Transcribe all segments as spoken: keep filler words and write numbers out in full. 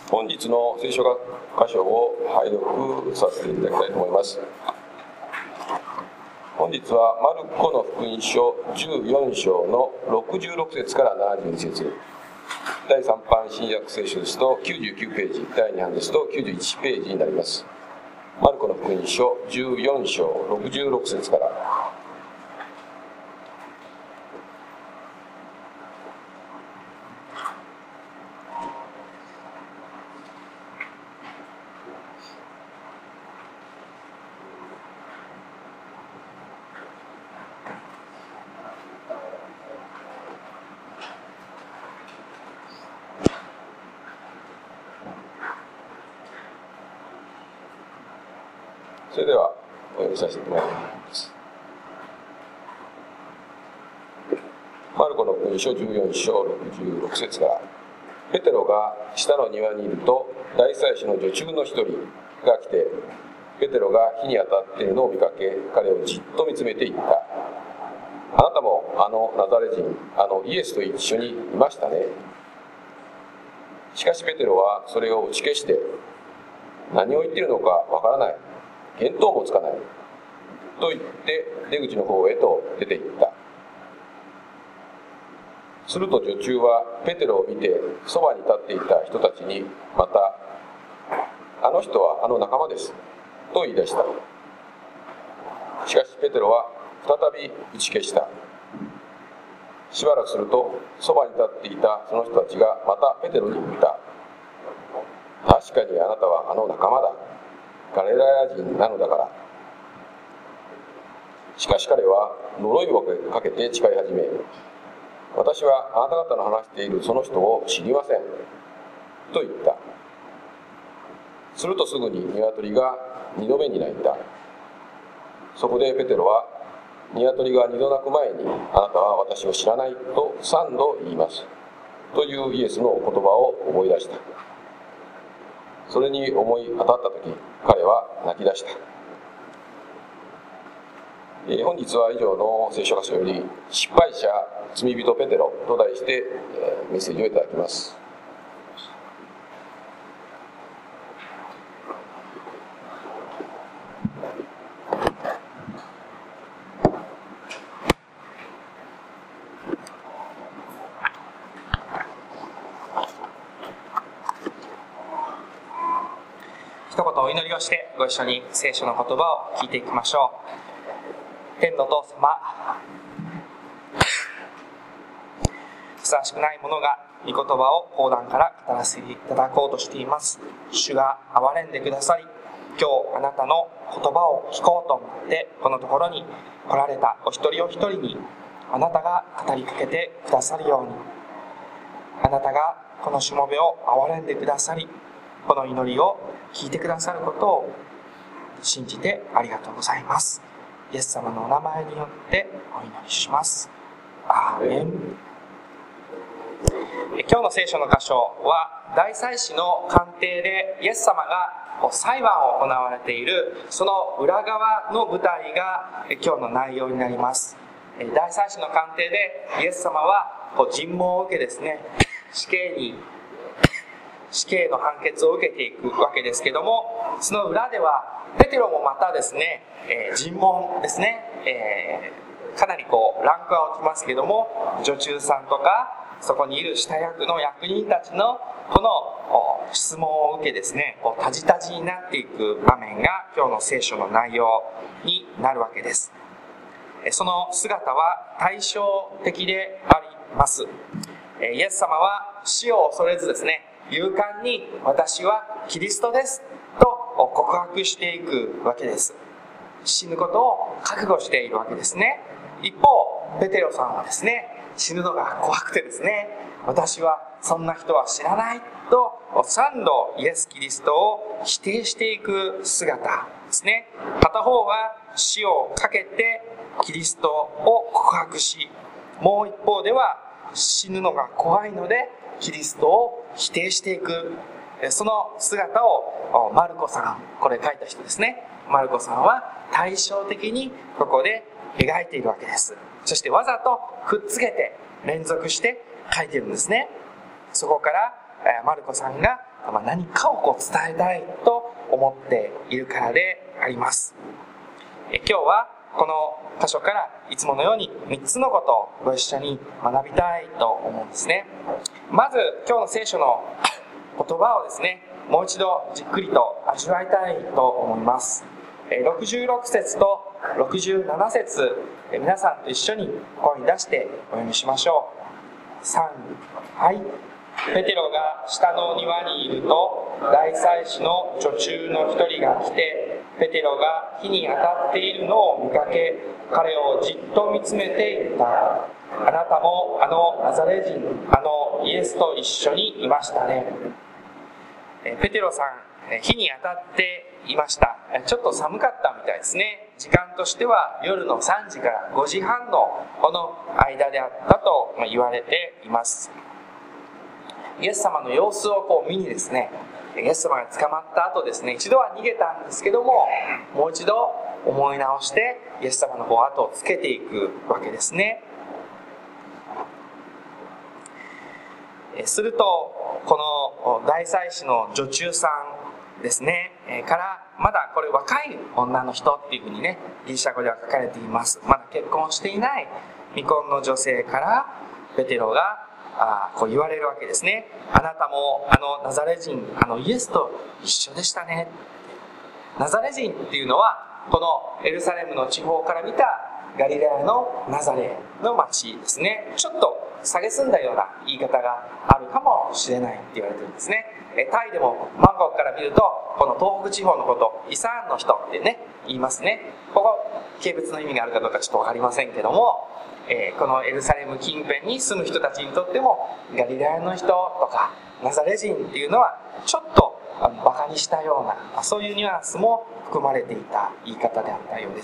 本日の聖書箇所を拝読させていただきたいと思います。本日はマルコの福音書じゅうよん章のろくじゅうろく節からななじゅうに節、だいさん版新約聖書ですときゅうじゅうきゅうページ、だいに版ですときゅうじゅういちページになります。マルコの福音書じゅうよん章ろくじゅうろく節から。それではお読みさせてもらいます。マルコの福音書じゅうよん章ろくじゅうろく節から。ペテロが下の庭にいると、大祭司の女中の一人が来て、ペテロが火に当たっているのを見かけ、彼をじっと見つめていった。あなたもあのナザレ人、あのイエスと一緒にいましたね。しかしペテロはそれを打ち消して、何を言っているのかわからない、見当もつかないと言って出口の方へと出て行った。すると女中はペテロを見てそばに立っていた人たちにまた、あの人はあの仲間ですと言い出した。しかしペテロは再び打ち消した。しばらくするとそばに立っていたその人たちがまたペテロに言った。確かにあなたはあの仲間だ、ガリラヤ人なのだから。しかし彼は呪いをかけて誓い始め、私はあなた方の話しているその人を知りませんと言った。するとすぐに鶏が二度目に鳴いた。そこでペテロは、鶏が二度鳴く前にあなたは私を知らないと三度言いますというイエスのお言葉を思い出した。それに思い当たったとき、彼は泣き出した。えー、本日は以上の聖書箇所より失敗者罪人ペテロと題して、えー、メッセージをいただきます。 一言お祈りをしてご一緒に聖書の言葉を聞いていきましょう。天のお父様、ふさわしくない者が御言葉を講談から語らせていただこうとしています。主が憐れんでくださり、今日あなたの言葉を聞こうと思ってこのところに来られたお一人お一人に、あなたが語りかけてくださるように、あなたがこのしもべを憐れんでくださり、この祈りを聞いてくださることを信じてありがとうございます。イエス様のお名前によってお祈りします。アーメン。今日の聖書の箇所は大祭司の官邸でイエス様が裁判を行われているその裏側の舞台が今日の内容になります。大祭司の官邸でイエス様は尋問を受けですね、死刑に死刑の判決を受けていくわけですけども、その裏ではペテロもまたですね、えー、尋問ですね、えー、かなりこうランクが起きますけども、女中さんとかそこにいる下役の役人たちのこの質問を受けですね、こうタジタジになっていく場面が今日の聖書の内容になるわけです。その姿は対照的であります。イエス様は死を恐れずですね、勇敢に私はキリストですと告白していくわけです。死ぬことを覚悟しているわけですね。一方ペテロさんはですね、死ぬのが怖くてですね、私はそんな人は知らないと三度イエス・キリストを否定していく姿ですね。片方は死をかけてキリストを告白し、もう一方では死ぬのが怖いのでキリストを否定していく、その姿をマルコさん、これ書いた人ですね、マルコさんは対照的にここで描いているわけです。そしてわざとくっつけて連続して書いているんですね。そこからマルコさんがまあ、何かをこう伝えたいと思っているからであります。え今日はこの箇所からいつものようにみっつのことをご一緒に学びたいと思うんですね。まず今日の聖書の言葉をですね、もう一度じっくりと味わいたいと思います。ろくじゅうろく節とろくじゅうなな節、皆さんと一緒に声に出してお読みしましょう。さん、はい。ペテロが下の庭にいると、大祭司の女中の一人が来て、ペテロが火に当たっているのを見かけ、彼をじっと見つめていった。あなたもあのナザレ人、あのイエスと一緒にいましたね。ペテロさん、火に当たっていました。ちょっと寒かったみたいですね。時間としては夜のさんじからごじはんのこの間であったと言われています。イエス様の様子をこう見にですね、イエス様が捕まった後ですね、一度は逃げたんですけども、もう一度思い直してイエス様のこう後をつけていくわけですね。するとこの大祭司の女中さんですねからまだこれ若い女の人っていうふうにね、ギリシャ語では書かれています。まだ結婚していない未婚の女性からペテロがあこう言われるわけですね。あなたもあのナザレ人、あのイエスと一緒でしたね。ナザレ人っていうのはこのエルサレムの地方から見たガリラヤのナザレの町ですね。ちょっと蔑んだような言い方があるかもしれないって言われてるんですね。タイでもバンコクから見るとこの東北地方のことイサーンの人ってね言いますね。ここ軽蔑の意味があるかどうかちょっと分かりませんけども、えー、このエルサレム近辺に住む人たちにとってもガリラヤの人とかナザレ人っていうのはちょっとバカにしたような、そういうニュアンスも含まれていた言い方であったようです。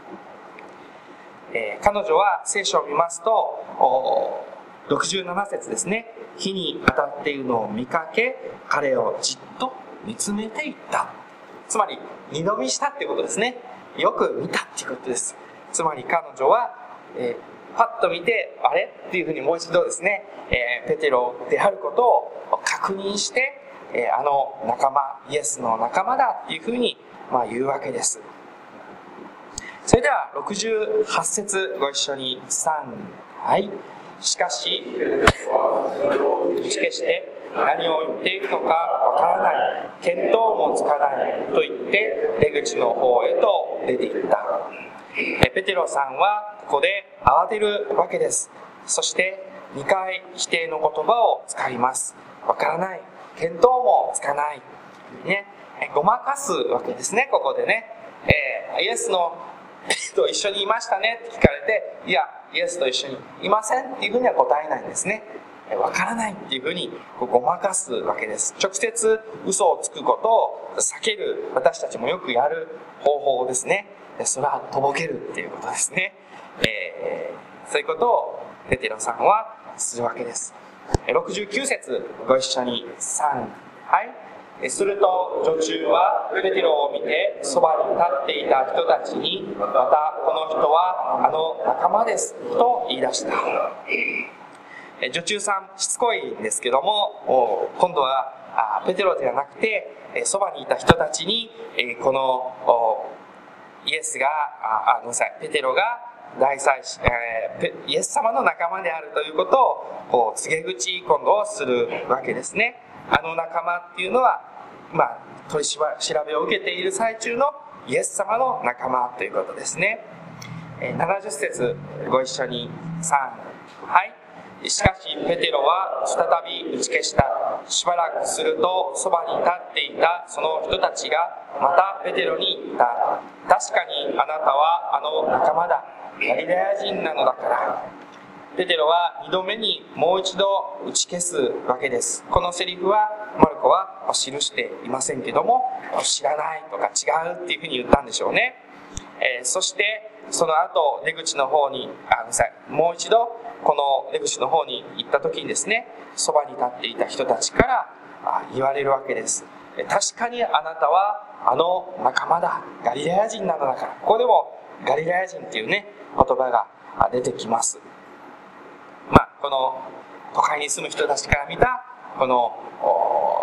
えー、彼女は聖書を見ますとろくじゅうなな節ですね、火に当たっているのを見かけ彼をじっと見つめていった。つまり二度見したっていうことですね。よく見たっていうことです。つまり彼女は、えー、パッと見てあれっていうふうにもう一度ですね、えー、ペテロであることを確認して、えー、あの仲間イエスの仲間だっていうふうに、まあ、言うわけです。それではろくじゅうはち節ご一緒にさん、はい。しかし打ち消して何を言っているのかわからない、見当もつかないと言って出口の方へと出ていった。ペテロさんはここで慌てるわけです。そしてにかい否定の言葉を使います。わからない、見当もつかない、ね、ごまかすわけですね。ここでね、えー、イエスのと一緒にいましたねって聞かれて、いやイエスと一緒にいませんっていうふうには答えないんですね。わからないっていうふうにごまかすわけです。直接嘘をつくことを避ける、私たちもよくやる方法ですね。それはとぼけるっていうことですね。えー、そういうことをペテロさんはするわけです。ろくじゅうきゅう節ご一緒にさん、はい。すると女中はペテロを見てそばに立っていた人たちに、またこの人はあの仲間ですと言い出した。女中さんしつこいんですけども、今度はペテロではなくてそばにいた人たちにこのイエスがあごめんなさいペテロが大祭司、えー、イエス様の仲間であるということをこう告げ口今度をするわけですね。あの仲間っていうのは、まあ、取り調べを受けている最中のイエス様の仲間ということですね。えー、ななじゅう節ご一緒にさん、はい。しかしペテロは再び打ち消した。しばらくするとそばに立っていたその人たちがまたペテロに言った。確かにあなたはあの仲間だ、ガリラヤ人なのだから。ペテロはにどめにもう一度打ち消すわけです。このセリフはマルコは記していませんけども、知らないとか違うっていうふうに言ったんでしょうね。えー、そしてその後出口の方にあごめんなさいもう一度この出口の方に行った時にですね、そばに立っていた人たちから言われるわけです。確かにあなたはあの仲間だ、ガリラヤ人なのだから。ここでもガリラヤ人っていうね言葉が出てきます。まあこの都会に住む人たちから見たこの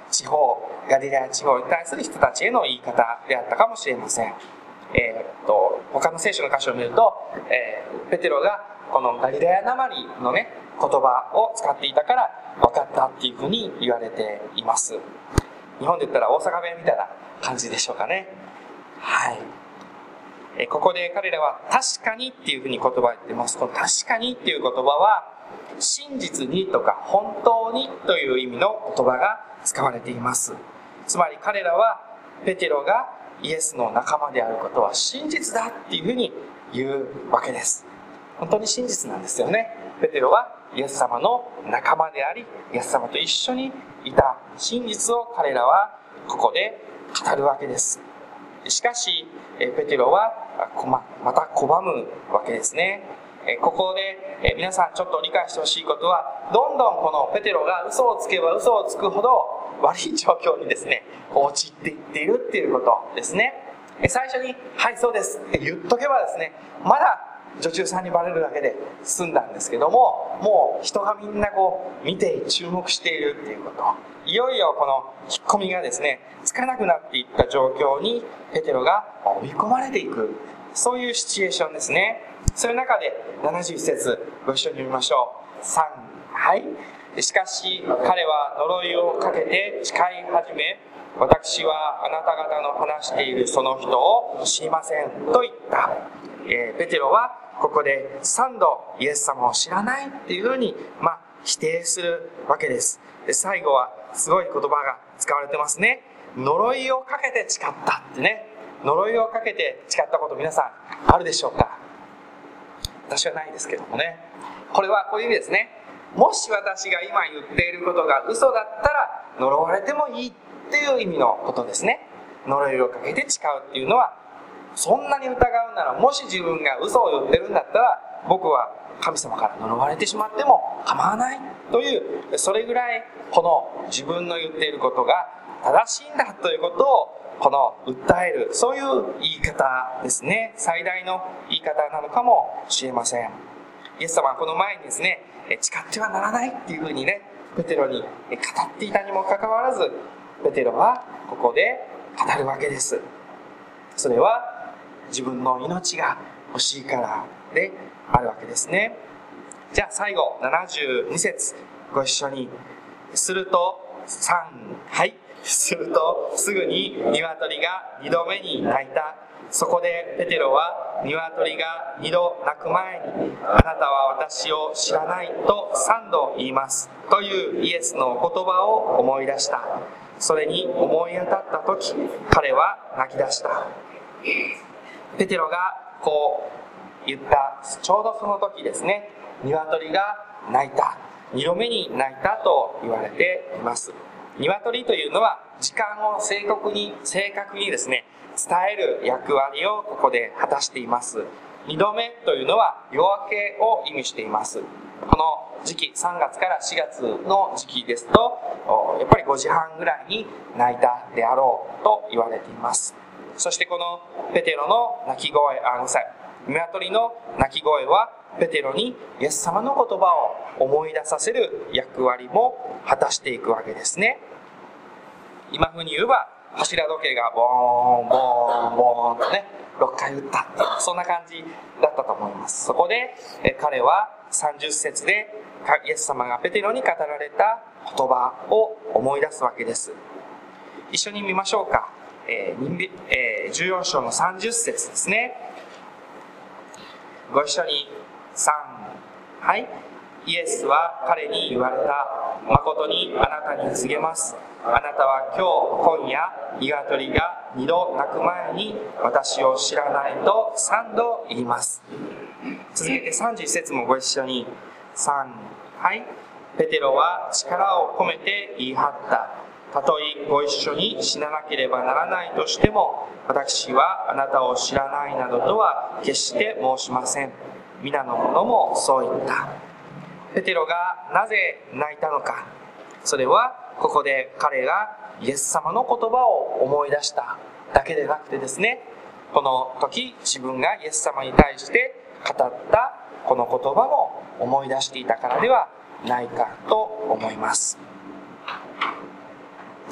地方ガリラヤ地方に対する人たちへの言い方であったかもしれません。えー、っと他の聖書の箇所を見ると、えー、ペテロがこのガリラヤなまりのね言葉を使っていたから分かったっていうふうに言われています。日本で言ったら大阪弁みたいな感じでしょうかね。はい。えー、ここで彼らは確かにっていうふうに言葉を言ってます。この確かにっていう言葉は真実にとか本当にという意味の言葉が使われています。つまり彼らはペテロがイエスの仲間であることは真実だっていうふうに言うわけです。本当に真実なんですよね。ペテロはイエス様の仲間であり、イエス様と一緒にいた真実を彼らはここで語るわけです。しかしペテロはまた拒むわけですね。ここで皆さんちょっと理解してほしいことは、どんどんこのペテロが嘘をつけば嘘をつくほど悪い状況にですね陥っていっているっていうことですね。最初に「はいそうです」って言っとけばですね、まだ女中さんにバレるだけで済んだんですけども、もう人がみんなこう見て注目しているっていうこと、いよいよこの引っ込みがですねつかなくなっていった状況にペテロが追い込まれていく、そういうシチュエーションですね。そういう中でななじゅういち節ご一緒に読みましょう。さん、はい。しかし彼は呪いをかけて誓い始め、私はあなた方の話しているその人を知りませんと言った。えー、ペテロはここでさんどイエス様を知らないっていうふうに、まあ、否定するわけです。で最後はすごい言葉が使われてますね。呪いをかけて誓ったってね。呪いをかけて誓ったこと皆さんあるでしょうか？私はないですけどもね。これはこういう意味ですね。もし私が今言っていることが嘘だったら呪われてもいいっていう意味のことですね。呪いをかけて誓うっていうのは、そんなに疑うなら、もし自分が嘘を言ってるんだったら僕は神様から呪われてしまっても構わないという、それぐらいこの自分の言っていることが正しいんだということをこの訴える、そういう言い方ですね。最大の言い方なのかもしれません。イエス様はこの前にですね、誓ってはならないっていうふうにねペテロに語っていたにもかかわらず、ペテロはここで語るわけです。それは自分の命が欲しいからであるわけですね。じゃあ最後ななじゅうに節ご一緒に。するとさん、はい。するとすぐに鶏が二度目に鳴いた。そこでペテロは鶏が二度鳴く前に、あなたは私を知らないと三度言いますというイエスの言葉を思い出した。それに思い当たった時、彼は泣き出した。ペテロがこう言ったちょうどその時ですね、鶏が鳴いた、二度目に鳴いたと言われています。鶏というのは時間を正確に正確にですね伝える役割をここで果たしています。二度目というのは夜明けを意味しています。この時期さんがつからしがつの時期ですと、やっぱりごじはんぐらいに鳴いたであろうと言われています。そしてこのペテロの鳴き声、あ、ごめんなさい、鶏の鳴き声はペテロにイエス様の言葉を思い出させる役割も果たしていくわけですね。今風に言えば柱時計がボーンボーンボーンとねろっかい打ったっていう、そんな感じだったと思います。そこでえ彼はさんじゅっ節でイエス様がペテロに語られた言葉を思い出すわけです。一緒に見ましょうか。えーえー、じゅうよん章のさんじゅっ節ですね。ご一緒に。さん、はい。イエスは彼に言われた。誠にあなたに告げます。あなたは今日今夜鶏が二度鳴く前に私を知らないと三度言います。続けてさんじゅういち節もご一緒に。さん、はい。ペテロは力を込めて言い張った。たとえご一緒に死ななければならないとしても、私はあなたを知らないなどとは決して申しません。皆の者もそう言った。ペテロがなぜ泣いたのか。それはここで彼がイエス様の言葉を思い出しただけでなくてですね、この時自分がイエス様に対して語ったこの言葉も思い出していたからではないかと思います。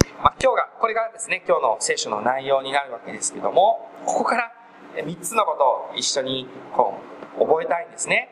今日がこれがですね今日の聖書の内容になるわけですけども、ここからみっつのことを一緒にこう覚えたいんですね。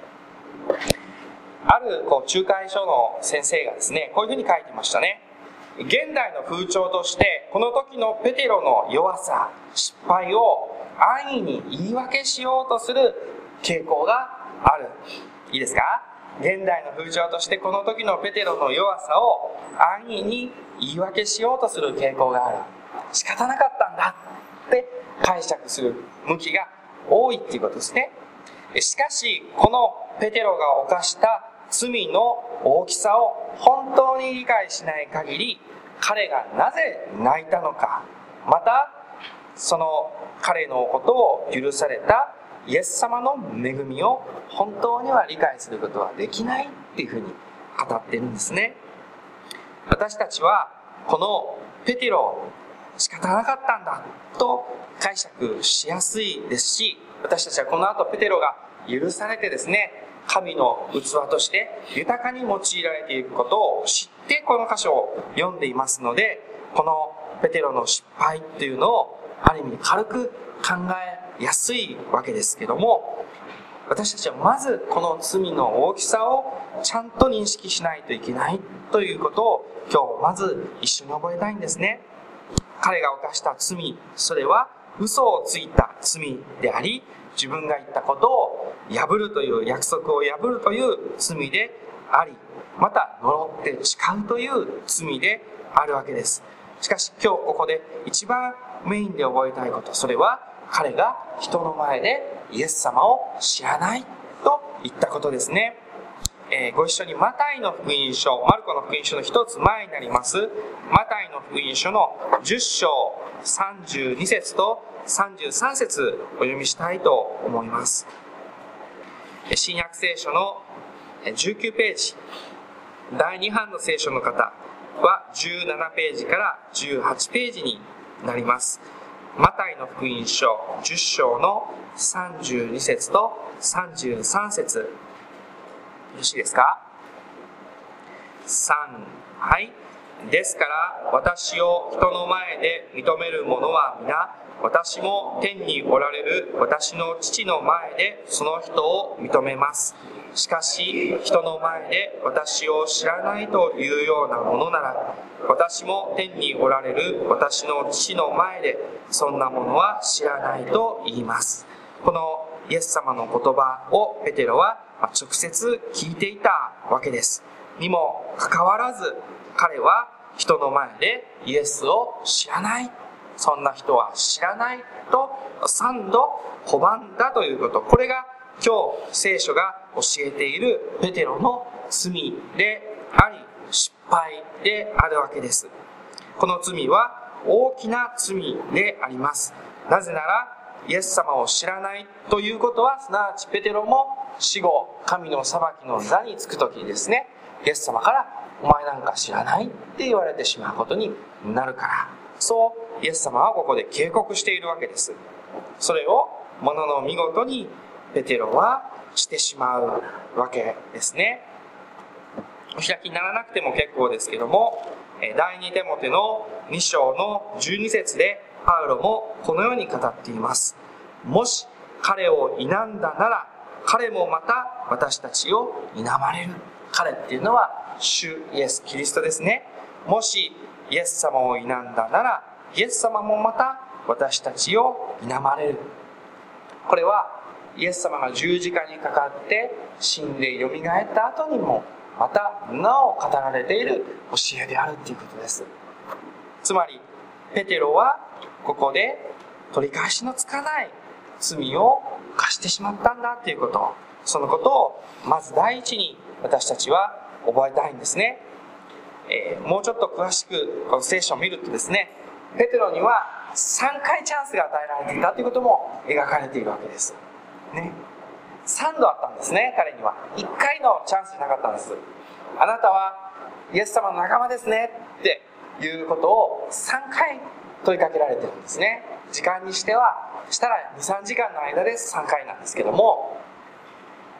あるこう仲介書の先生がですねこういうふうに書いてましたね。現代の風潮としてこの時のペテロの弱さ、失敗を安易に言い訳しようとする傾向がある。いいですか？現代の風潮としてこの時のペテロの弱さを安易に言い訳しようとする傾向がある。仕方なかったんだって解釈する向きが多いっていうことですね。しかしこのペテロが犯した罪の大きさを本当に理解しない限り、彼がなぜ泣いたのか、またその彼のことを許されたイエス様の恵みを本当には理解することはできないっていうふうに語っているんですね。私たちはこのペテロ仕方なかったんだと解釈しやすいですし、私たちはこの後ペテロが許されてですね、神の器として豊かに用いられていくことを知ってこの箇所を読んでいますので、このペテロの失敗というのをある意味軽く考えやすいわけですけども、私たちはまずこの罪の大きさをちゃんと認識しないといけないということを今日まず一緒に覚えたいんですね。彼が犯した罪、それは嘘をついた罪であり、自分が言ったことを破るという約束を破るという罪であり、また呪って誓うという罪であるわけです。しかし今日ここで一番メインで覚えたいこと、それは彼が人の前でイエス様を知らないと言ったことですね。えー、ご一緒にマタイの福音書、マルコの福音書の一つ前になりますマタイの福音書のじゅっ章さんじゅうに節とさんじゅうさん節お読みしたいと思います。新約聖書のじゅうきゅうページ、だいに版の聖書の方はじゅうななページからじゅうはちページになります。マタイの福音書じゅっ章のさんじゅうに節とさんじゅうさん節、よろしいですか？さん、はい。ですから私を人の前で認める者は皆、私も天におられる私の父の前でその人を認めます。しかし人の前で私を知らないというようなものなら、私も天におられる私の父の前でそんなものは知らないと言います。このイエス様の言葉をペテロは直接聞いていたわけです。にもかかわらず彼は人の前でイエスを知らない、そんな人は知らないと三度拒んだということ、これが今日聖書が教えているペテロの罪であり失敗であるわけです。この罪は大きな罪であります。なぜならイエス様を知らないということは、すなわちペテロも死後神の裁きの座につくときにですね、イエス様からお前なんか知らないって言われてしまうことになるから、そうイエス様はここで警告しているわけです。それをものの見事にペテロはしてしまうわけですね。お開きにならなくても結構ですけども、第二テモテのに章のじゅうに節でパウロもこのように語っています。もし彼を否んだなら、彼もまた私たちを否まれる。彼っていうのは主イエス・キリストですね。もしイエス様を否んだなら、イエス様もまた私たちを否まれる。これはイエス様が十字架にかかって死んでよみがえった後にもまたなお語られている教えであるということです。つまりペテロはここで取り返しのつかない罪を犯してしまったんだということ、そのことをまず第一に私たちは覚えたいんですね。えー、もうちょっと詳しくこの聖書を見るとですね、ペテロにはさんかいチャンスが与えられていたということも描かれているわけですね。さんどあったんですね、彼には。いっかいのチャンスじゃなかったんです。あなたはイエス様の仲間ですねっていうことをさんかい問いかけられてるんですね。時間にしてはしたらにさんじかんの間でさんかいなんですけども、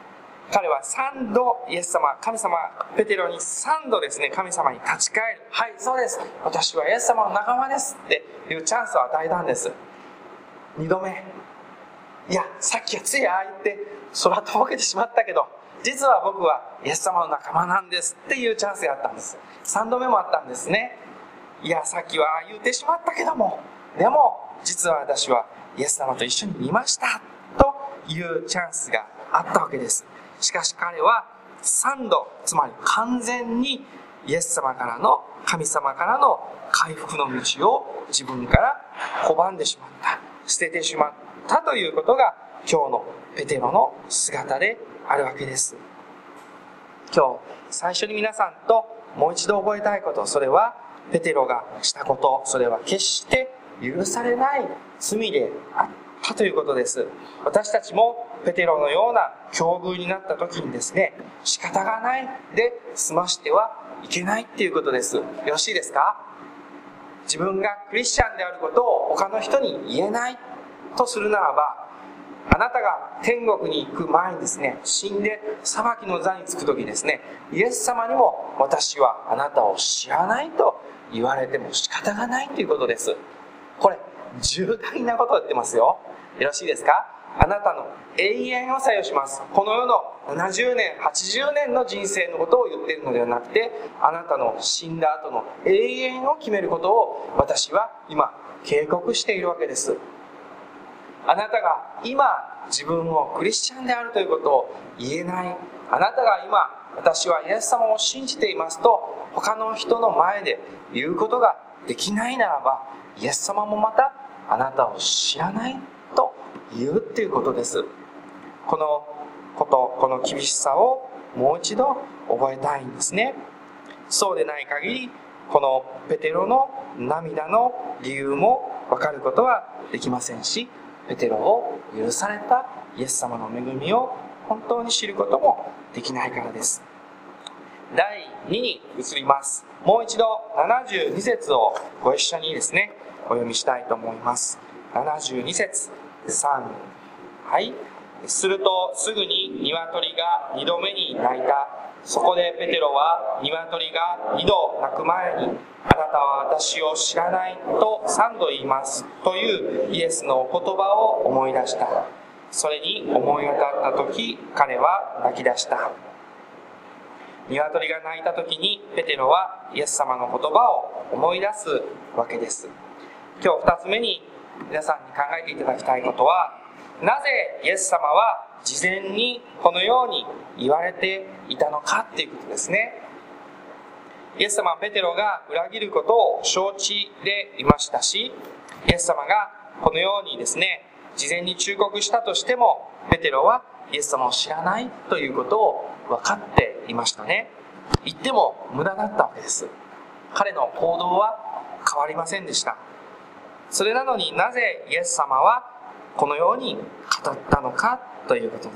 彼はさんどイエス様、神様、ペテロにさんどですね、神様に立ち返る。はい、そうです。私はイエス様の仲間ですっていうチャンスを与えたんです。にどめ、いや、さっきはついああ言って空とぼけてしまったけど、実は僕はイエス様の仲間なんですっていうチャンスがあったんです。さんどめもあったんですね。いや、さっきはああ言ってしまったけども、でも実は私はイエス様と一緒にいましたというチャンスがあったわけです。しかし彼はさんど、つまり完全にイエス様からの、神様からの回復の道を自分から拒んでしまった、捨ててしまったということが今日のペテロの姿であるわけです。今日最初に皆さんともう一度覚えたいこと、それはペテロがしたこと、それは決して許されない罪であったということです。私たちもペテロのような境遇になった時にですね、仕方がないで済ましてはいけないっていうことです。よろしいですか？自分がクリスチャンであることを他の人に言えないとするならば、あなたが天国に行く前にですね、死んで裁きの座につく時ですね、イエス様にも私はあなたを知らないと言われても仕方がないということです。これ重大なことを言ってますよ。よろしいですか？あなたの永遠を左右します。この世のななじゅうねん、はちじゅうねんの人生のことを言っているのではなくて、あなたの死んだ後の永遠を決めることを私は今警告しているわけです。あなたが今自分をクリスチャンであるということを言えない、あなたが今私はイエス様を信じていますと他の人の前で言うことができないならば、イエス様もまたあなたを知らないと言うっていうことです。このこと、この厳しさをもう一度覚えたいんですね。そうでない限りこのペテロの涙の理由も分かることはできませんし、ペテロを許されたイエス様の恵みを本当に知ることもできないからです。だいにに移ります。もう一度ななじゅうに節をご一緒にですね、お読みしたいと思います。ななじゅうに節、さん、はい。するとすぐに鶏がにどめに鳴いた。そこでペテロは鶏がにど鳴く前に、あなたは私を知らないとさんど言いますというイエスの言葉を思い出した。それに思い当たった時、彼は泣き出した。鶏が鳴いた時にペテロはイエス様の言葉を思い出すわけです。今日ふたつめに皆さんに考えていただきたいことは、なぜイエス様は事前にこのように言われていたのかっていうことですね。イエス様はペテロが裏切ることを承知でいましたし、イエス様がこのようにですね、事前に忠告したとしても、ペテロはイエス様を知らないということを分かっていましたね。言っても無駄だったわけです。彼の行動は変わりませんでした。それなのになぜイエス様はこのように語ったのかということです。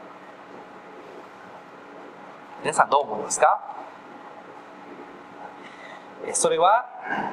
皆さんどう思いますか？それは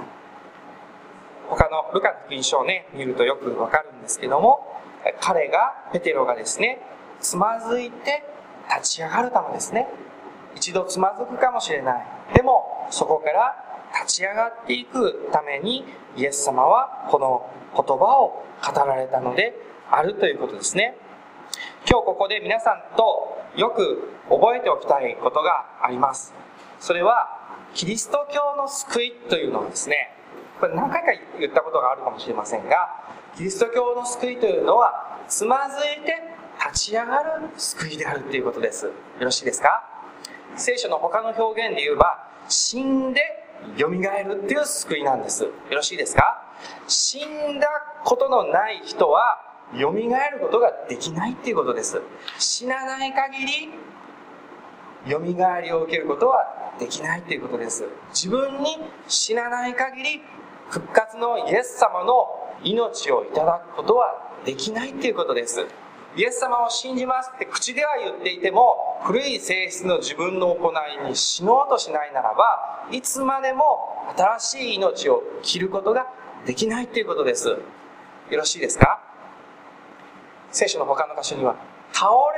他のルカの福音書をね見るとよくわかるんですけども、彼がペテロがですねつまずいて立ち上がるためですね。一度つまずくかもしれない。でもそこから立ち上がっていくためにイエス様はこの言葉を語られたのであるということですね。今日ここで皆さんとよく覚えておきたいことがあります。それはキリスト教の救いというのはですね、これ何回か言ったことがあるかもしれませんが、キリスト教の救いというのはつまずいて立ち上がる救いであるということです。よろしいですか？聖書の他の表現で言えば死んでよみがえるっていう救いなんです。よろしいですか？死んだことのない人はよみがえることができないっていうことです。死なない限りよみがえりを受けることはできないっていうことです。自分に死なない限り復活のイエス様の命をいただくことはできないっていうことです。イエス様を信じますって口では言っていても、古い性質の自分の行いに死のうとしないならば、いつまでも新しい命を切ることができないっていうことです。よろしいですか？聖書の他の箇所には、倒れ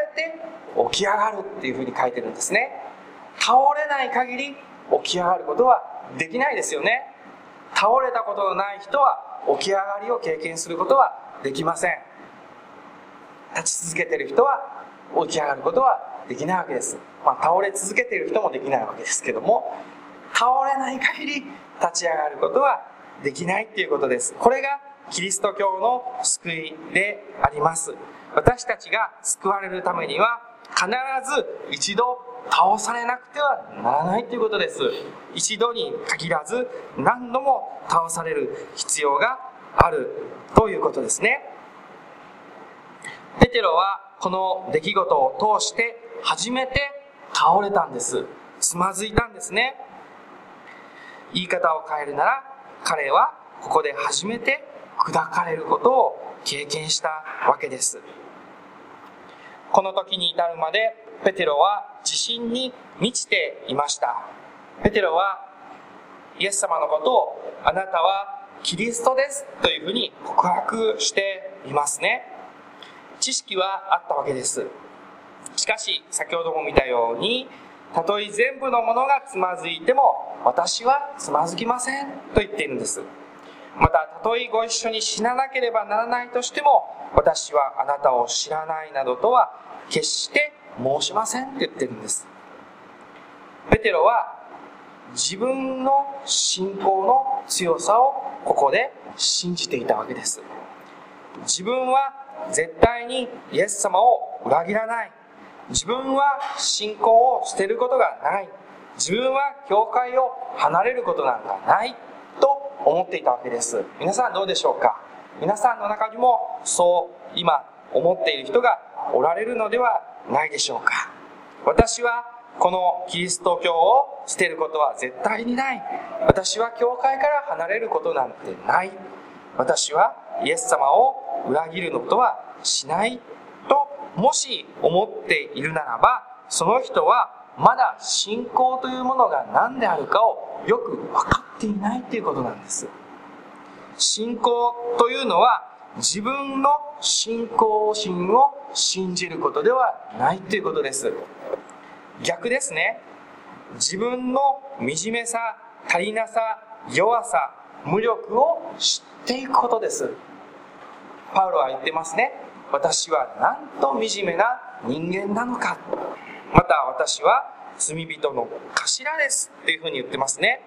て起き上がるっていうふうに書いてるんですね。倒れない限り起き上がることはできないですよね。倒れたことのない人は起き上がりを経験することはできません。立ち続けている人は起き上がることはできないわけです。まあ、倒れ続けている人もできないわけですけども、倒れない限り立ち上がることはできないっていうことです。これがキリスト教の救いであります。私たちが救われるためには必ず一度倒されなくてはならないということです。一度に限らず何度も倒される必要があるということですね。ペテロはこの出来事を通して初めて倒れたんです。つまずいたんですね。言い方を変えるなら、彼はここで初めて砕かれることを経験したわけです。この時に至るまでペテロは自信に満ちていました。ペテロはイエス様のことを、あなたはキリストですというふうに告白していますね。知識はあったわけです。しかし先ほども見たように、たとえ全部のものがつまずいても私はつまずきませんと言っているんです。また、たとえご一緒に死ななければならないとしても、私はあなたを知らないなどとは決して申しませんって言ってるんです。ペテロは自分の信仰の強さをここで信じていたわけです。自分は絶対にイエス様を裏切らない。自分は信仰を捨てることがない。自分は教会を離れることなんかないと思っていたわけです。皆さんどうでしょうか。皆さんの中にもそう今思っている人がおられるのではないでしょうか。私はこのキリスト教を捨てることは絶対にない。私は教会から離れることなんてない。私はイエス様を裏切ることはしないともし思っているならば、その人はまだ信仰というものが何であるかをよく分かっていないということなんです。信仰というのは自分の信仰心を信じることではないということです。逆ですね。自分の惨めさ、足りなさ、弱さ、無力を知っていくことです。パウロは言ってますね。私はなんと惨めな人間なのか。また私は罪人の頭ですっていうふうに言ってますね。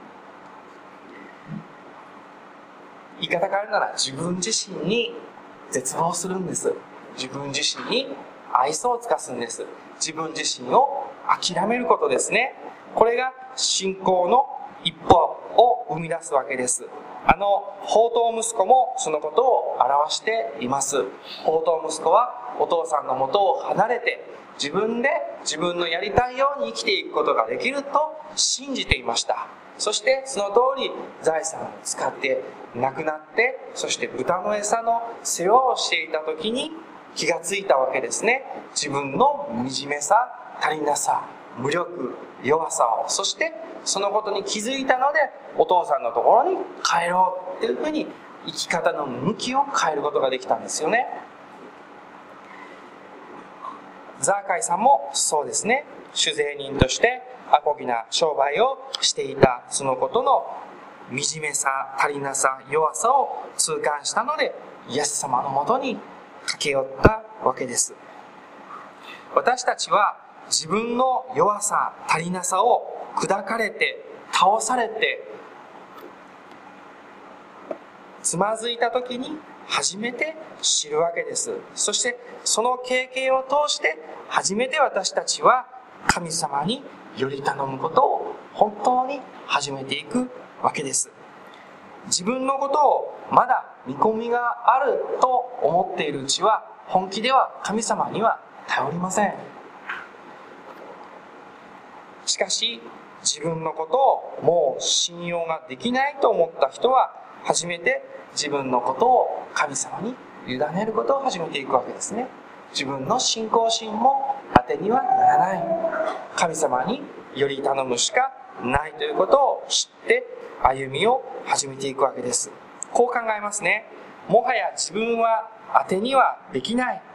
言い方変えるなら自分自身に絶望するんです。自分自身に愛想を尽かすんです。自分自身を諦めることですね。これが信仰の一歩を生み出すわけです。あの放蕩息子もそのことを表しています。放蕩息子はお父さんの元を離れて自分で自分のやりたいように生きていくことができると信じていました。そしてその通り財産を使って亡くなって、そして豚の餌の世話をしていた時に気がついたわけですね。自分の惨めさ、足りなさ、無力、弱さを、そしてそのことに気づいたのでお父さんのところに帰ろうっていうふうに生き方の向きを変えることができたんですよね。ザーカイさんもそうですね。酒税人としてアコギな商売をしていたそのことの惨めさ、足りなさ、弱さを痛感したのでイエス様のもとに駆け寄ったわけです。私たちは自分の弱さ、足りなさを砕かれて、倒されて、つまずいた時に初めて知るわけです。そしてその経験を通して初めて私たちは神様により頼むことを本当に始めていくわけです。自分のことをまだ見込みがあると思っているうちは本気では神様には頼りません。しかし自分のことをもう信用ができないと思った人は初めて自分のことを神様に委ねることを始めていくわけですね。自分の信仰心も当てにはならない。神様により頼むしかないということを知って歩みを始めていくわけです。こう考えますね。もはや自分は当てにはできない。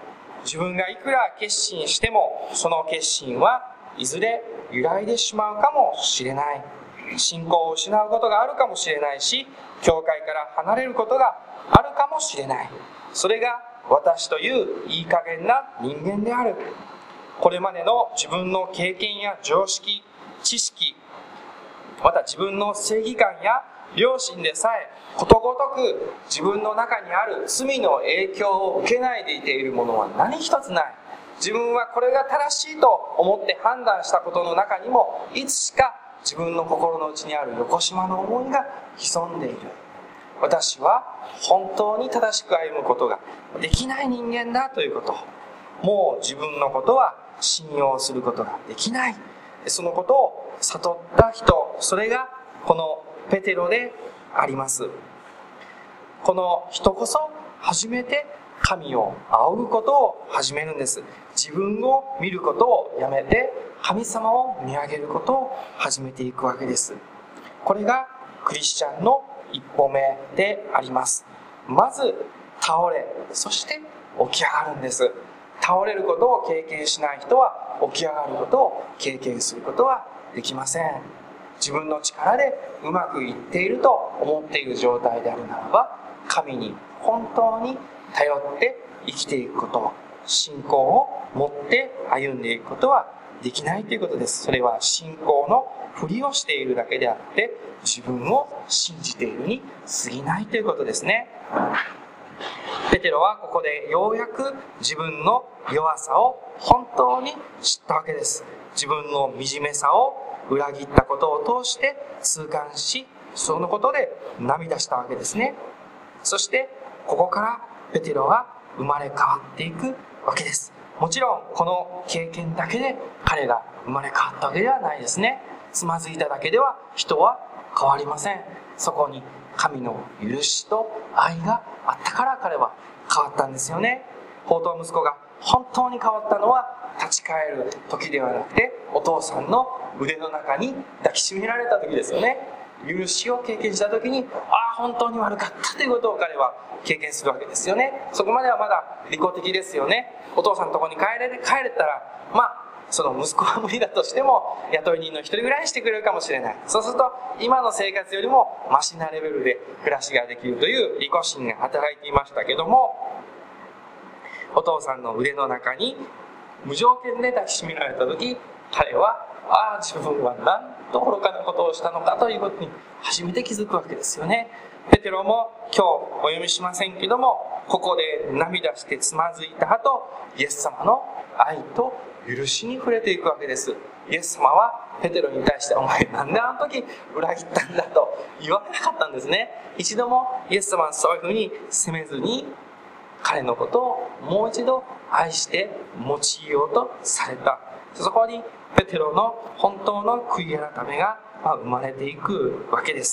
自分がいくら決心しても、その決心はいずれ揺らいでしまうかもしれない。信仰を失うことがあるかもしれないし、教会から離れることがあるかもしれない。それが私といういい加減な人間である。これまでの自分の経験や常識、知識、また自分の正義感や良心でさえことごとく自分の中にある罪の影響を受けないでいているものは何一つない。自分はこれが正しいと思って判断したことの中にも、いつしか自分の心の内にあるよこしまの思いが潜んでいる。私は本当に正しく歩むことができない人間だということ、もう自分のことは信用することができない、そのことを悟った人、それがこのペテロであります。この人こそ初めて神を仰ぐことを始めるんです。自分を見ることをやめて神様を見上げることを始めていくわけです。これがクリスチャンの一歩目であります。まず倒れ、そして起き上がるんです。倒れることを経験しない人は起き上がることを経験することはできません。自分の力でうまくいっていると思っている状態であるならば、神に本当に頼って生きていくこと、信仰を持って歩んでいくことはできないということです。それは信仰のふりをしているだけであって、自分を信じているに過ぎないということですね。ペテロはここでようやく自分の弱さを本当に知ったわけです。自分の惨めさを裏切ったことを通して痛感し、そのことで涙したわけですね。そしてここからペテロは生まれ変わっていくわけです。もちろんこの経験だけで彼が生まれ変わったわけではないですね。つまずいただけでは人は変わりません。そこに神の許しと愛があったから彼は変わったんですよね。放蕩息子が本当に変わったのは立ち返る時ではなくて、お父さんの腕の中に抱きしめられた時ですよね。許しを経験した時に、ああ本当に悪かったということを彼は経験するわけですよね。そこまではまだ利己的ですよね。お父さんのところに帰れ帰れたら、まあその息子は無理だとしても雇い人の一人ぐらいしてくれるかもしれない。そうすると今の生活よりもマシなレベルで暮らしができるという利己心が働いていましたけども、お父さんの腕の中に無条件で抱きしめられた時、彼はああ自分はなんと愚かなことをしたのかということに初めて気づくわけですよね。ペテロも今日お読みしませんけども、ここで涙してつまずいた後、イエス様の愛と許しに触れていくわけです。イエス様はペテロに対して、お前なんであの時裏切ったんだと言われなかったんですね。一度もイエス様はそういうふうに責めずに、彼のことをもう一度愛して用いようとされた。そこにペテロの本当の悔い改めが生まれていくわけです。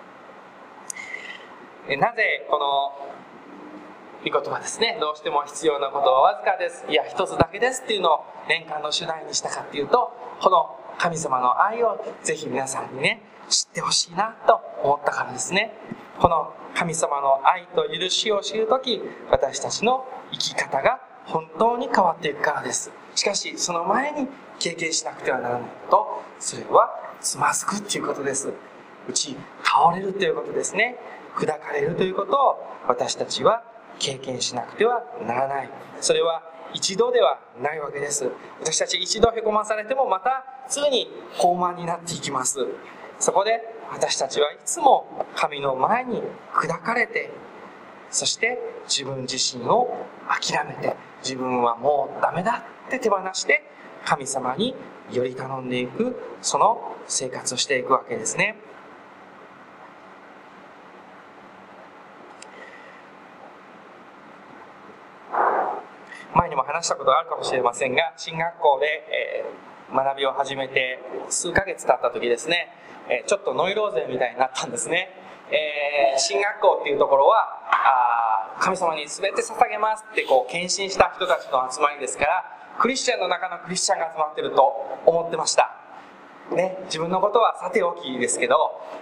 なぜこの御言葉ですね、どうしても必要なことはわずかです、いや一つだけですっていうのを年間の主題にしたかっていうと、この神様の愛をぜひ皆さんにね知ってほしいなと思ったからですね。この神様の愛と許しを知るとき、私たちの生き方が本当に変わっていくからです。しかしその前に経験しなくてはならないこと、それはつまずくっていうことです。うち倒れるということですね。砕かれるということを私たちは経験しなくてはならない。それは一度ではないわけです。私たち一度へこまされてもまたすぐに高慢になっていきます。そこで私たちはいつも神の前に砕かれて、そして自分自身を諦めて、自分はもうダメだって手放して神様により頼んでいく、その生活をしていくわけですね。前にも話したことがあるかもしれませんが、進学校で、えー、学びを始めて数ヶ月経った時ですね、えー、ちょっとノイローゼみたいになったんですね。えー、進学校っていうところはあ神様に全て捧げますってこう献身した人たちの集まりですから、クリスチャンの中のクリスチャンが集まってると思ってました、ね、自分のことはさておきですけど、だから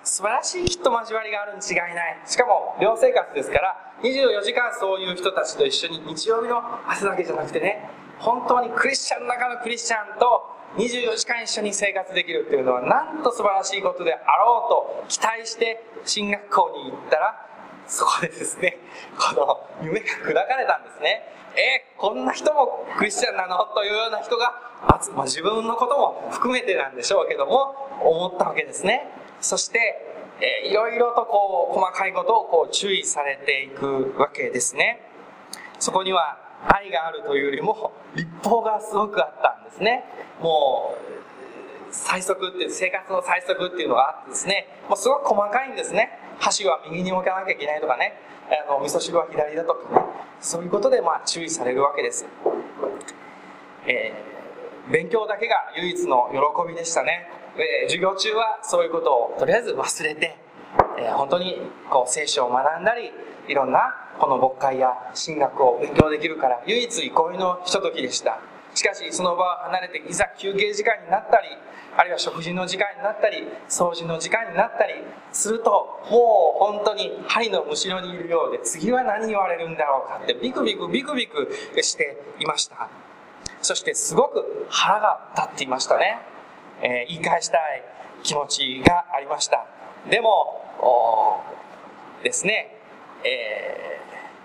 素晴らしいきっと交わりがあるに違いない。しかも寮生活ですからにじゅうよじかんそういう人たちと一緒に、日曜日の朝だけじゃなくてね、本当にクリスチャンの中のクリスチャンとにじゅうよじかん一緒に生活できるっていうのはなんと素晴らしいことであろうと期待して進学校に行ったら、そこでですね、この夢が砕かれたんですね。えー、こんな人もクリスチャンなのというような人が、まあ、自分のことも含めてなんでしょうけども思ったわけですね。そして、えー、いろいろとこう細かいことをこう注意されていくわけですね。そこには愛があるというよりも立法がすごくあったんですね。もう最速っていう、生活の最速っていうのがあってですね、もうすごく細かいんですね。箸は右に置かなきゃいけないとかね、あの味噌汁は左だとかね、そういうことでまあ注意されるわけです。えー、勉強だけが唯一の喜びでしたね。えー、授業中はそういうことをとりあえず忘れて、えー、本当にこう聖書を学んだり、いろんなこの牧会や神学を勉強できるから唯一憩いのひとときでした。しかしその場を離れていざ休憩時間になったり、あるいは食事の時間になったり掃除の時間になったりすると、もう本当に針のむしろにいるようで、次は何言われるんだろうかってビクビクビクビクしていました。そしてすごく腹が立っていましたね。えー、言い返したい気持ちがありました。でもですね、え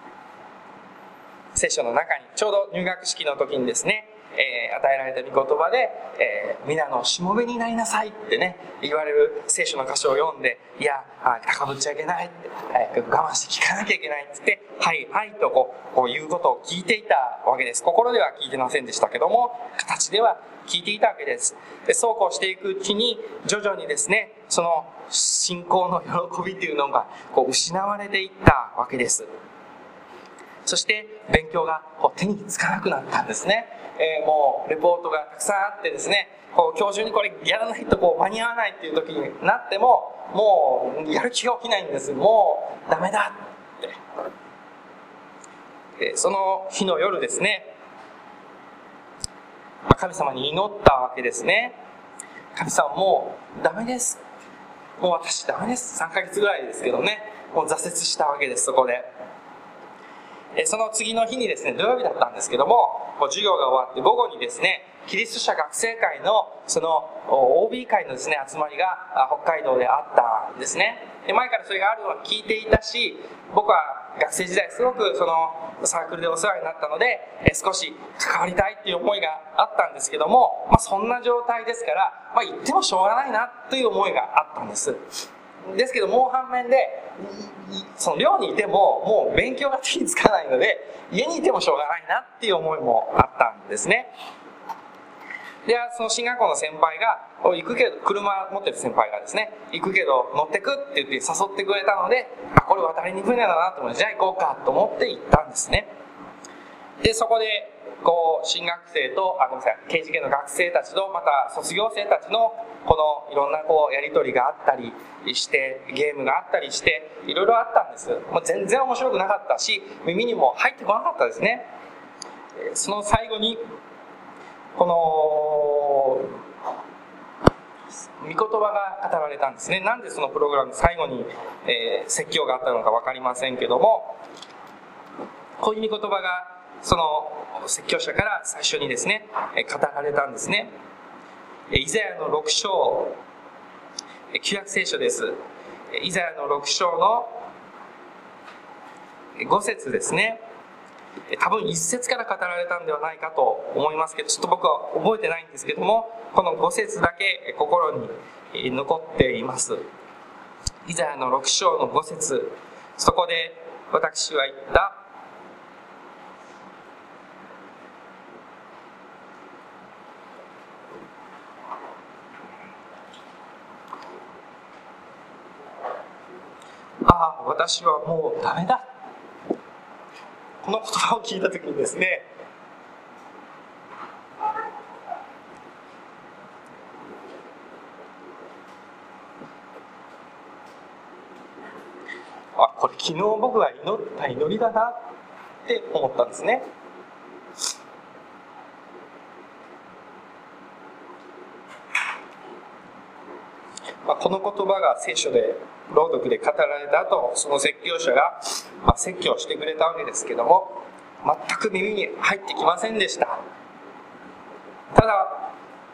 ー、聖書の中にちょうど入学式の時にですね、えー、与えられた御言葉で、えー、皆のしもべになりなさいってね言われる聖書の箇所を読んで、いや高ぶっちゃいけないって、えー、我慢して聞かなきゃいけないって言って、はいはいとこう、こういうことを聞いていたわけです。心では聞いてませんでしたけども、形では聞いていたわけです。でそうこうしていくうちに徐々にですね、その信仰の喜びというのがこう失われていったわけです。そして勉強がこう手につかなくなったんですね。えー、もうレポートがたくさんあってですね、こう今日中にこれやらないとこう間に合わないっていう時になっても、もうやる気が起きないんです。もうダメだって。でその日の夜ですね、神様に祈ったわけですね。神様、もうダメです、もう私ダメです。さんかげつぐらいですけどね、もう挫折したわけです。そこでその次の日にですね、土曜日だったんですけども、授業が終わって午後にですね、キリスト者学生会のその オービー 会のですね集まりが北海道であったんですね。で前からそれがあるのは聞いていたし、僕は学生時代すごくそのサークルでお世話になったので、少し関わりたいっていう思いがあったんですけども、まあ、そんな状態ですから、まあ、行ってもしょうがないなという思いがあったんです。ですけどもう反面で、その寮にいてももう勉強が手につかないので、家にいてもしょうがないなっていう思いもあったんですね。でその進学校の先輩が行くけど、車持ってる先輩がですね、行くけど乗ってくって言って誘ってくれたので、あこれ渡りにくいんだなと思って、じゃあ行こうかと思って行ったんですね。でそこでこう新学生とあごめんなさい刑事系の学生たちとまた卒業生たちのこのいろんなこうやり取りがあったりして、ゲームがあったりしていろいろあったんです。もう全然面白くなかったし、耳にも入ってこなかったですね。その最後にこの御言葉が語られたんですね。なんでそのプログラム最後に、えー、説教があったのか分かりませんけども、こういう御言葉がその説教者から最初にですね語られたんですね。イザヤのろく章、旧約聖書です。イザヤのろく章のご節ですね。多分いっ節から語られたんではないかと思いますけど、ちょっと僕は覚えてないんですけども、このご節だけ心に残っています。イザヤのろく章のご節、そこで私は言った。ああ、私はもうダメだ。この言葉を聞いたときにですね、あ、これ昨日僕が祈った祈りだなって思ったんですね。まあ、 この言葉が聖書で朗読で語られた後、その説教者が、まあ、説教してくれたわけですけども、全く耳に入ってきませんでした。ただ、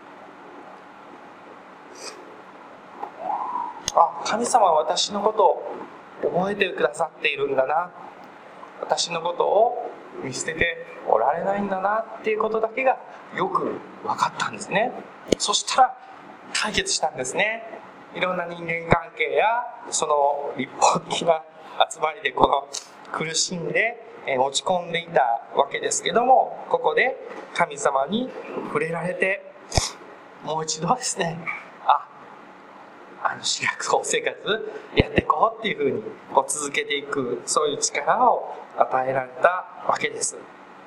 あ、神様は私のことを覚えてくださっているんだな、私のことを見捨てておられないんだなっていうことだけがよく分かったんですね。そしたら解決したんですね。いろんな人間関係やその立法的な集まりでこの苦しんで落ち込んでいたわけですけども、ここで神様に触れられて、もう一度ですね、ああの新約法生活やっていこうっていうふうにこう続けていく、そういう力を与えられたわけです。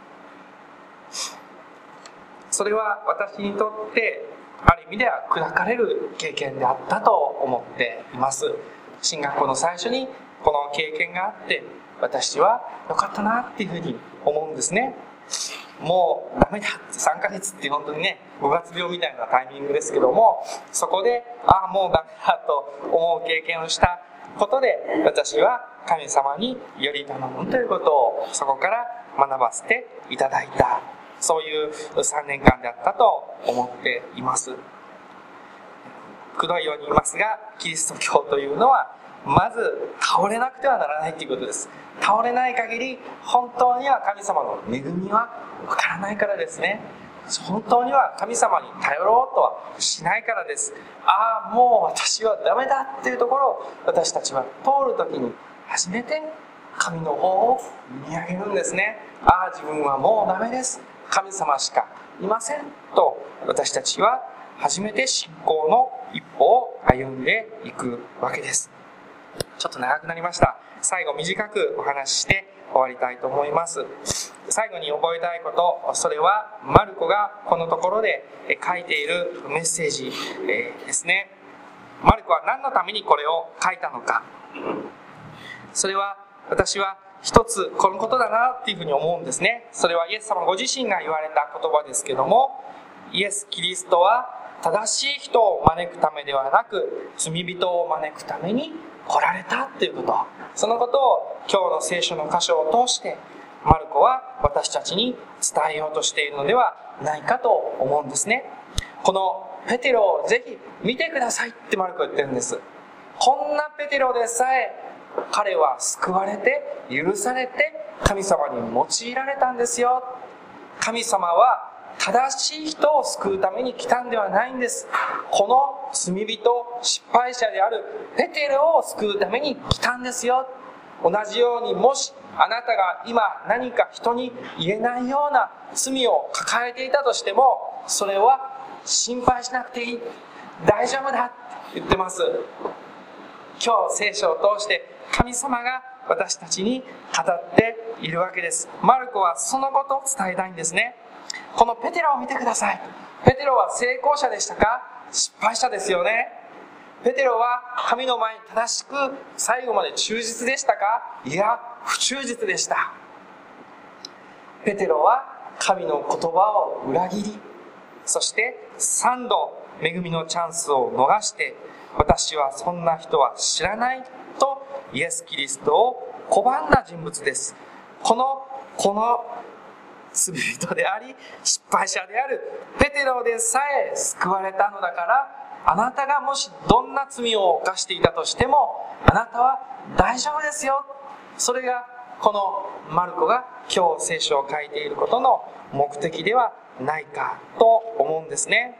それは私にとってある意味では砕かれる経験であったと思っています。進学校の最初にこの経験があって、私は良かったなっていうふうに思うんですね。もうダメだってさんかげつって本当にね、ごがつ病みたいなタイミングですけども、そこでああもうダメだと思う経験をしたことで、私は神様により頼むということをそこから学ばせていただいた、そういうさんねんかんであったと思っています。くどいように言いますが、キリスト教というのはまず倒れなくてはならないということです。倒れない限り本当には神様の恵みはわからないからですね。本当には神様に頼ろうとはしないからです。ああもう私はダメだっていうところを私たちは通るときに初めて神の方を見上げるんですね。ああ自分はもうダメです、神様しかいませんと、私たちは初めて信仰の一歩を歩んでいくわけです。ちょっと長くなりました。最後短くお話しして終わりたいと思います。最後に覚えたいこと、それはマルコがこのところで書いているメッセージですね。マルコは何のためにこれを書いたのか、それは私は一つこのことだなっていうふうに思うんですね。それはイエス様ご自身が言われた言葉ですけども、イエス・キリストは正しい人を招くためではなく罪人を招くために来られたっていうこと、そのことを今日の聖書の箇所を通してマルコは私たちに伝えようとしているのではないかと思うんですね。このペテロをぜひ見てくださいってマルコは言ってるんです。こんなペテロでさえ彼は救われて許されて神様に用いられたんですよ。神様は正しい人を救うために来たんではないんです。この罪人失敗者であるペテロを救うために来たんですよ。同じようにもしあなたが今何か人に言えないような罪を抱えていたとしても、それは心配しなくていい、大丈夫だって言ってます。今日聖書を通して神様が私たちに語っているわけです。マルコはそのことを伝えたいんですね。このペテロを見てください。ペテロは成功者でしたか？失敗者ですよね。ペテロは神の前に正しく最後まで忠実でしたか？いや、不忠実でした。ペテロは神の言葉を裏切り、そして三度恵みのチャンスを逃して、私はそんな人は知らないとイエス・キリストを拒んだ人物です。このこの罪人であり失敗者であるペテロでさえ救われたのだから、あなたがもしどんな罪を犯していたとしてもあなたは大丈夫ですよ。それがこのマルコが今日聖書を書いていることの目的ではないかと思うんですね。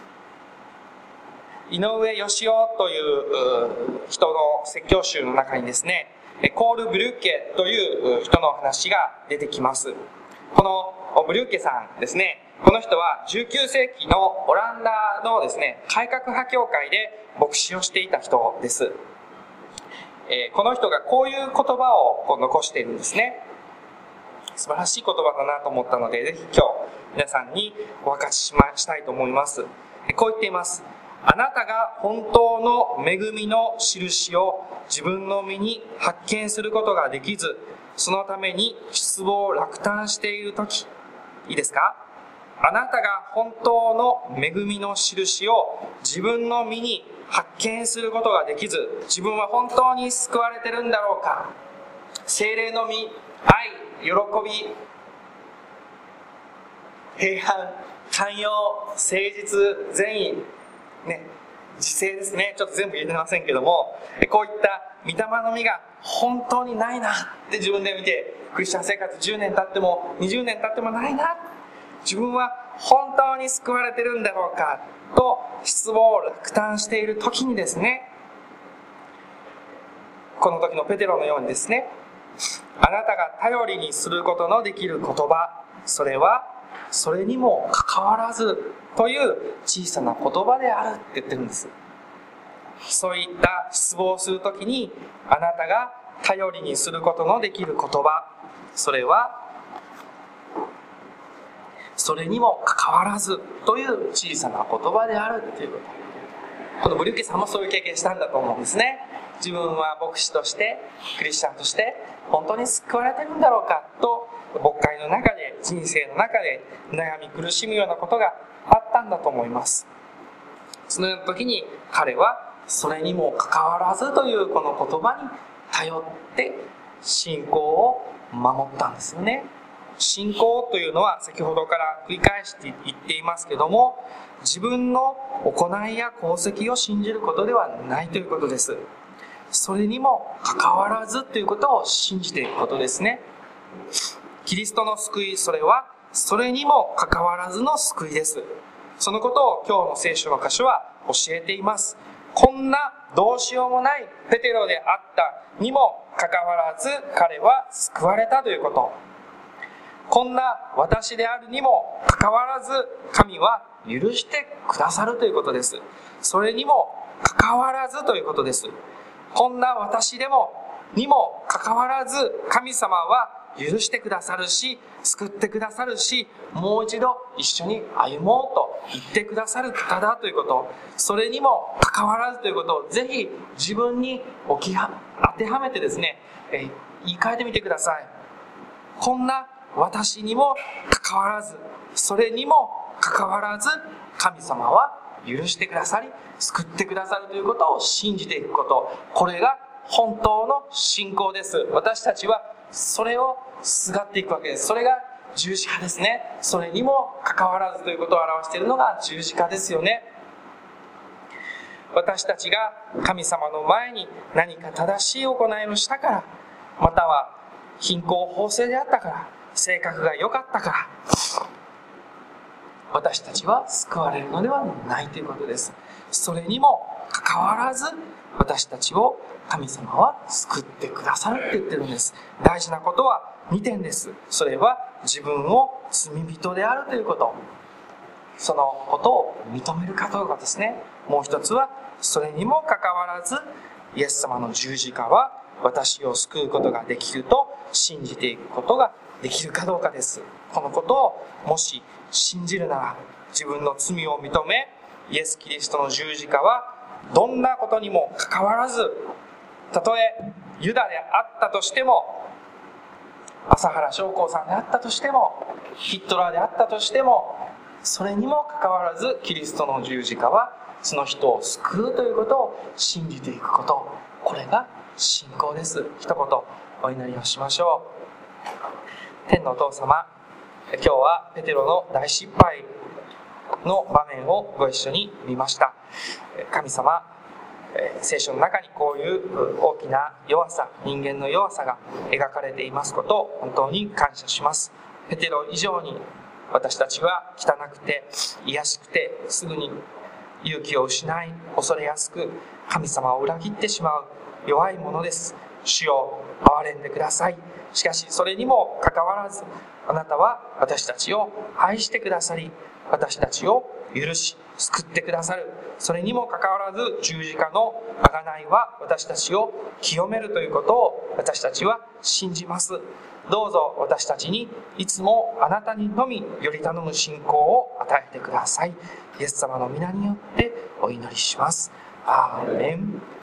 井上義雄という人の説教集の中にですね、コール・ブリュッケという人の話が出てきます。このブリュッケさんですね、この人はじゅうきゅうせいきのオランダのですね、改革派教会で牧師をしていた人です。えー、この人がこういう言葉を残しているんですね。素晴らしい言葉だなと思ったので、ぜひ今日皆さんにお分かちしましたいと思います。こう言っています。あなたが本当の恵みの印を自分の身に発見することができず、そのために失望落胆しているとき、いいですか？あなたが本当の恵みの印を自分の身に発見することができず、自分は本当に救われてるんだろうか。聖霊の実、愛、喜び、平安、寛容、誠実、善意、ね、自制ですね。ちょっと全部言えてませんけども、こういった御霊の実が本当にないなって自分で見て、クリスチャン生活じゅうねん経ってもにじゅうねん経ってもないな、自分は本当に救われてるんだろうかと失望、落胆している時にですね、この時のペテロのようにですね、あなたが頼りにすることのできる言葉、それはそれにもかかわらずという小さな言葉であるって言ってるんです。そういった失望するときに、あなたが頼りにすることのできる言葉、それはそれにもかかわらずという小さな言葉であるっていうこと。このブリュッケさんもそういう経験したんだと思うんですね。自分は牧師としてクリスチャンとして本当に救われてるんだろうかと、牧会の中で、人生の中で悩み苦しむようなことがあったんだと思います。そのような時に彼はそれにもかかわらずというこの言葉に頼って信仰を守ったんですよね。信仰というのは先ほどから繰り返して言っていますけども、自分の行いや功績を信じることではないということです。それにもかかわらずということを信じていくことですね。キリストの救い、それはそれにもかかわらずの救いです。そのことを今日の聖書の箇所は教えています。こんなどうしようもないペテロであったにもかかわらず彼は救われたということ。こんな私であるにもかかわらず神は許してくださるということです。それにもかかわらずということです。こんな私でもにもかかわらず神様は許してくださるし、救ってくださるし、もう一度一緒に歩もうと言ってくださる方だということ、それにもかかわらずということをぜひ自分に置きは当てはめてですね、えー、言い換えてみてください。こんな私にもかかわらず、それにもかかわらず神様は許してくださり、救ってくださるということを信じていくこと、これが本当の信仰です。私たちはそれをすがっていくわけです。それが十字架ですね。それにもかかわらずということを表しているのが十字架ですよね。私たちが神様の前に何か正しい行いをしたから、または貧困法制であったから、性格が良かったから、私たちは救われるのではないということです。それにもかかわらず私たちを神様は救ってくださるって言ってるんです。大事なことはにてんです。それは自分を罪人であるということ、そのことを認めるかどうかですね。もう一つはそれにもかかわらずイエス様の十字架は私を救うことができると信じていくことができるかどうかです。このことをもし信じるなら、自分の罪を認め、イエス・キリストの十字架はどんなことにもかかわらず、たとえユダであったとしても、朝原将校さんであったとしても、ヒットラーであったとしても、それにもかかわらずキリストの十字架はその人を救うということを信じていくこと、これが信仰です。一言お祈りをしましょう。天のお父様、今日はペテロの大失敗の場面をご一緒に見ました。神様、聖書の中にこういう大きな弱さ、人間の弱さが描かれていますことを本当に感謝します。ペテロ以上に私たちは汚くて卑しくて、すぐに勇気を失い恐れやすく、神様を裏切ってしまう弱いものです。主よ、憐れんでください。しかしそれにもかかわらず、あなたは私たちを愛してくださり、私たちを許し救ってくださる。それにもかかわらず十字架の贖いは私たちを清めるということを私たちは信じます。どうぞ私たちにいつもあなたにのみより頼む信仰を与えてください。イエス様の皆によってお祈りします。アーメン。